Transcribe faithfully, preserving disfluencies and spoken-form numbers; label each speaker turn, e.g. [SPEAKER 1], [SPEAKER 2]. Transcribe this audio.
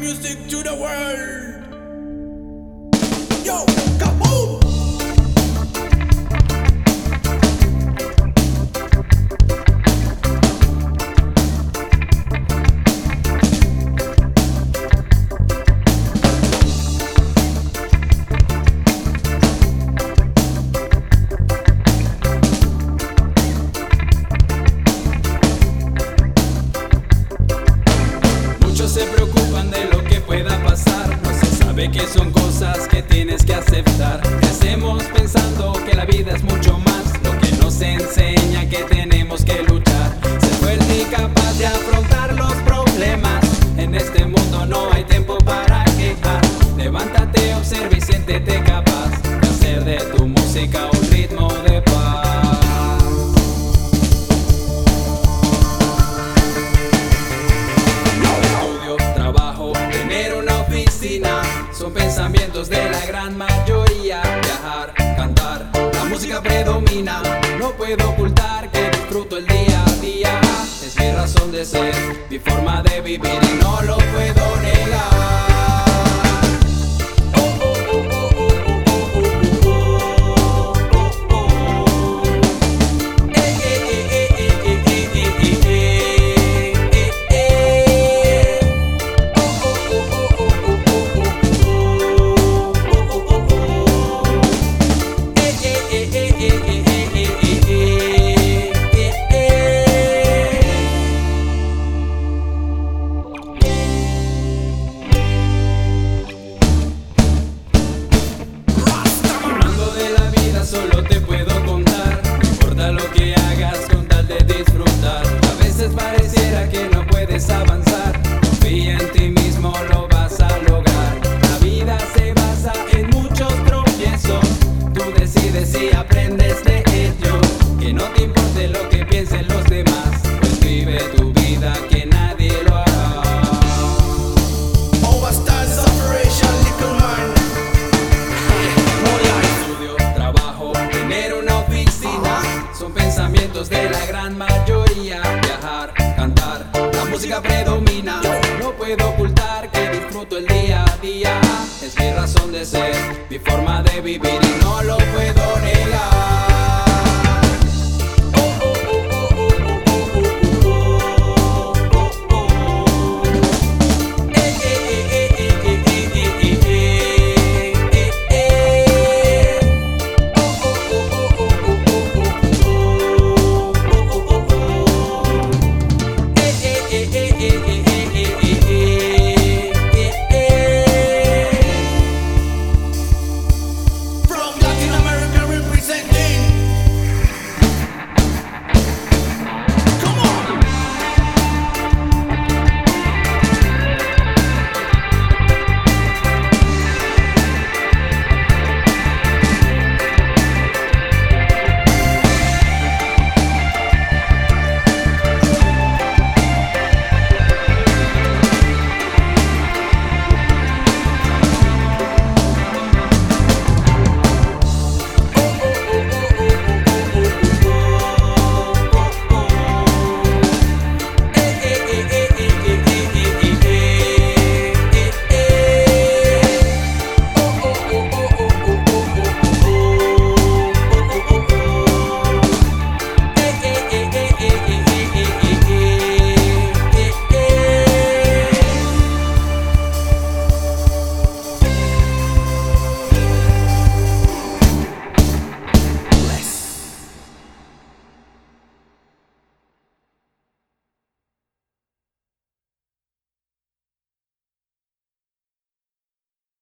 [SPEAKER 1] music to the world. Yo, kaboom!
[SPEAKER 2] Se preocupan de lo que pueda pasar, no se sabe que son cosas que tienes que aceptar. Crecemos pensando que la vida es mucho más, lo que nos enseña que tenemos que luchar. Ser fuerte y capaz de afrontar los problemas, en este mundo no hay tiempo para quejar. Levántate, observa y siéntete capaz de hacer de tu música un ritmo de paz. Son pensamientos de la gran mayoría. Viajar, cantar, la música predomina. No puedo ocultar que disfruto el día a día. Es mi razón de ser, mi forma de vivir y no lo puedo negar. Solo te puedo contar, no importa lo que hagas con tal de disfrutar. A veces pareciera que no puedes avanzar, confía en ti mismo, lo vas a lograr. La vida se basa en muchos tropiezos, tú decides si aprendes de ello. Que no te importe lo que piensen los demás, pues vive tu vida que nadie lo hará.
[SPEAKER 1] Overstars Operation Little Man.
[SPEAKER 2] Son pensamientos de la gran mayoría. Viajar, cantar, la música predomina. No puedo ocultar que disfruto el día a día. Es mi razón de ser, mi forma de vivir.